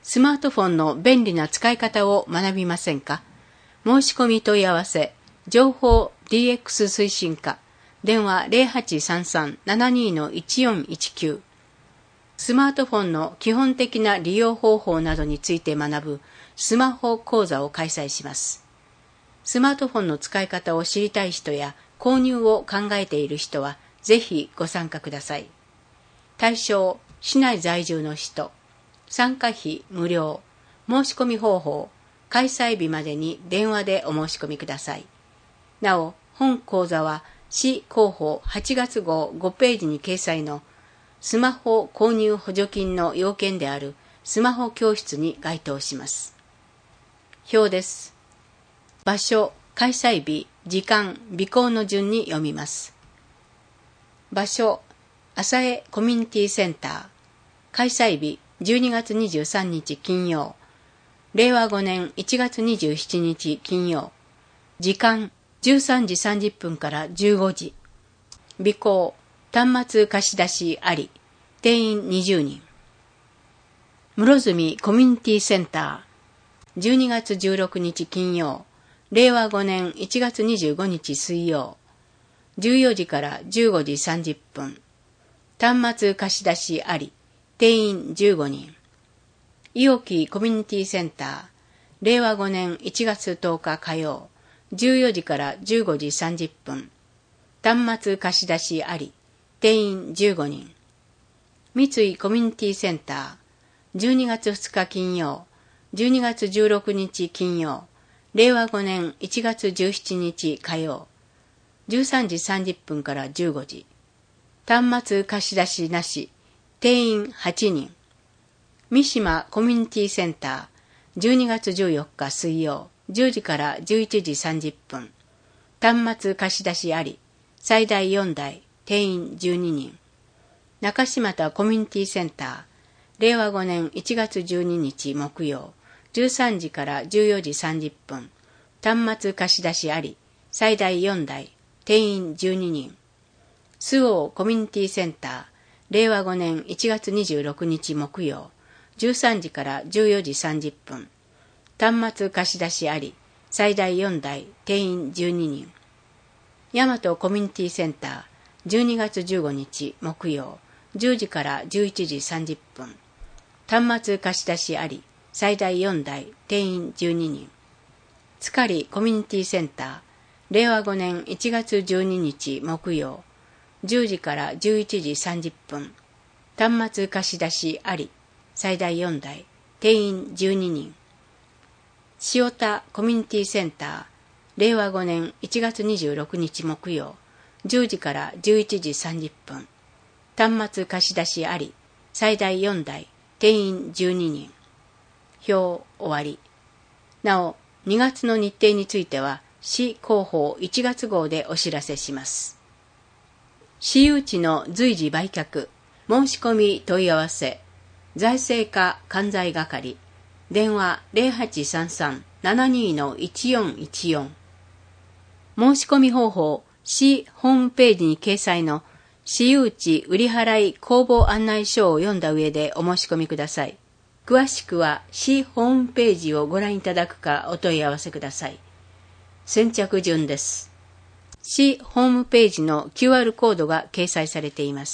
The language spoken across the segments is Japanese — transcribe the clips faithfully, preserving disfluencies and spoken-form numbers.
スマートフォンの便利な使い方を学びませんか？申し込み問い合わせ、情報 ディーエックス 推進課、電話 ゼロはちさんさん ななに いちよんいちきゅう。スマートフォンの基本的な利用方法などについて学ぶスマホ講座を開催します。スマートフォンの使い方を知りたい人や購入を考えている人はぜひご参加ください。対象、市内在住の人。参加費無料。申し込み方法、開催日までに電話でお申し込みください。なお、本講座は市広報はちがつ号ごページに掲載のスマホ購入補助金の要件であるスマホ教室に該当します。表です。場所、開催日、時間、備考の順に読みます。場所、浅江コミュニティセンター。開催日、じゅうにがつにじゅうさんにち金曜。れいわごねんいちがつにじゅうしちにち金曜。時間、じゅうさんじさんじゅっぷんからじゅうごじ。備考、端末貸し出しあり。定員にじゅうにん。室積コミュニティセンター。じゅうにがつじゅうろくにち金曜。れいわごねんいちがつにじゅうごにち水曜。じゅうよじからじゅうごじさんじゅっぷん。端末貸し出しあり。定員じゅうごにん。いおきコミュニティセンター。れいわごねんいちがつとおか火曜。じゅうよじからじゅうごじさんじゅっぷん。端末貸し出しあり。定員じゅうごにん。三井コミュニティセンター。じゅうにがつふつか金曜。じゅうにがつじゅうろくにち金曜。れいわごねんいちがつじゅうしちにち火曜。じゅうさんじさんじゅっぷんからじゅうごじ。端末貸し出しなし。定員はちにん。三島コミュニティセンター。じゅうにがつじゅうよっか水曜。じゅうじからじゅういちじさんじゅっぷん。端末貸し出しあり。最大よんだい。定員じゅうににん。中島田コミュニティセンター。れいわごねんいちがつじゅうににち木曜。じゅうさんじからじゅうよじさんじゅっぷん。端末貸し出しあり。最大よんだい。定員じゅうににん。周防コミュニティセンター。れいわごねんいちがつにじゅうろくにち木曜。じゅうさんじからじゅうよじさんじゅっぷん。端末貸し出しあり。最大よんだい。定員じゅうににん。大和コミュニティセンター。じゅうにがつじゅうごにち木曜。じゅうじからじゅういちじさんじゅっぷん。端末貸し出しあり。最大よんだい。定員じゅうににん。つかりコミュニティセンター。れいわごねんいちがつじゅうににち木曜。じゅうじからじゅういちじさんじゅっぷん。端末貸し出しあり。最大よんだい。定員じゅうににん。塩田コミュニティセンター。れいわごねんいちがつにじゅうろくにち木曜。じゅうじからじゅういちじさんじゅっぷん。端末貸し出しあり。最大よんだい。定員じゅうににん。表終わり。なお、にがつの日程については、市広報いちがつ号でお知らせします。私有地の随時売却、申し込み問い合わせ、財政課関西係、電話 ゼロはちさんさん ななに いちよんいちよん。申し込み方法、市ホームページに掲載の私有地売払い公募案内書を読んだ上でお申し込みください。詳しくは市ホームページをご覧いただくかお問い合わせください。先着順です。市ホームページの キューアール コードが掲載されています。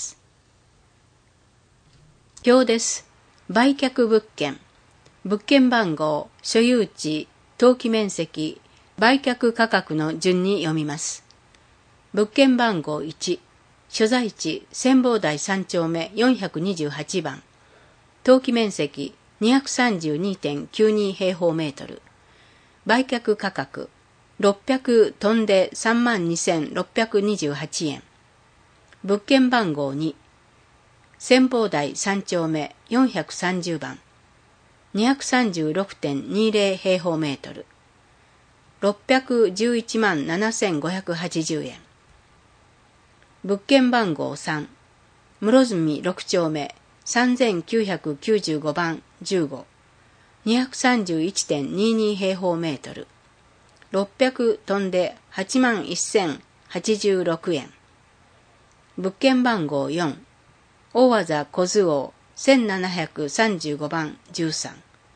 表です。売却物件。物件番号、所有地、登記面積、売却価格の順に読みます。物件番号いち、所在地、千房台さんちょうめよんひゃくにじゅうはちばん。登記面積 にひゃくさんじゅうにてんきゅうに 平方メートル。売却価格、ろっぴゃく飛んで さんまんにせんろっぴゃくにじゅうはちえん。物件番号に、千房台さんちょうめよんひゃくさんじゅうばん。にひゃくさんじゅうろくてんにじゅう 平方メートル。ろっぴゃくじゅういちまんななせんごひゃくはちじゅうえん。物件番号さん、室積ろくちょうめさんぜんきゅうひゃくきゅうじゅうごばんじゅうご。にひゃくさんじゅういちてんにじゅうに 平方メートル。ろっぴゃく飛んではちまんせんはちじゅうろくえん。物件番号よん、大字小津王せんななひゃくさんじゅうごばんじゅうさん。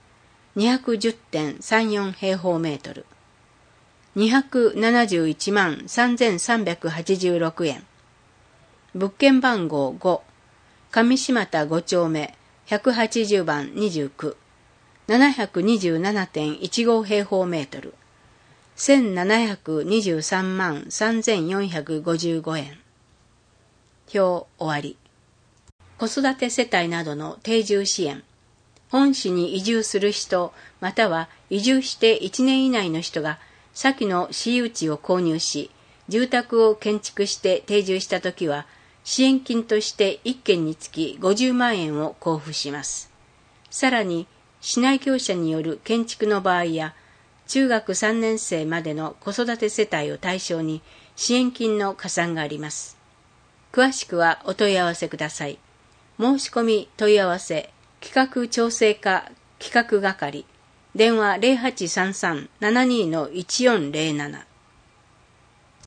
にひゃくじゅってんさんよん 平方メートル。にひゃくななじゅういちまんさんぜんさんびゃくはちじゅうろくえん。物件番号ご、上島田ご丁目ひゃくはちじゅうばんにじゅうきゅう、ななひゃくにじゅうななてんいちご 平方メートル。せんななひゃくにじゅうさんまんさんぜんよんひゃくごじゅうごえん。表終わり。子育て世帯などの定住支援。本市に移住する人、または移住していちねん以内の人が先の私有地を購入し、住宅を建築して定住したときは、支援金としていっけんにつきごじゅうまんえんを交付します。さらに、市内業者による建築の場合や、中学さんねん生までの子育て世帯を対象に支援金の加算があります。詳しくはお問い合わせください。申し込み問い合わせ、企画調整課企画係、電話 ゼロはちさんさん ななにのいちよんゼロなな。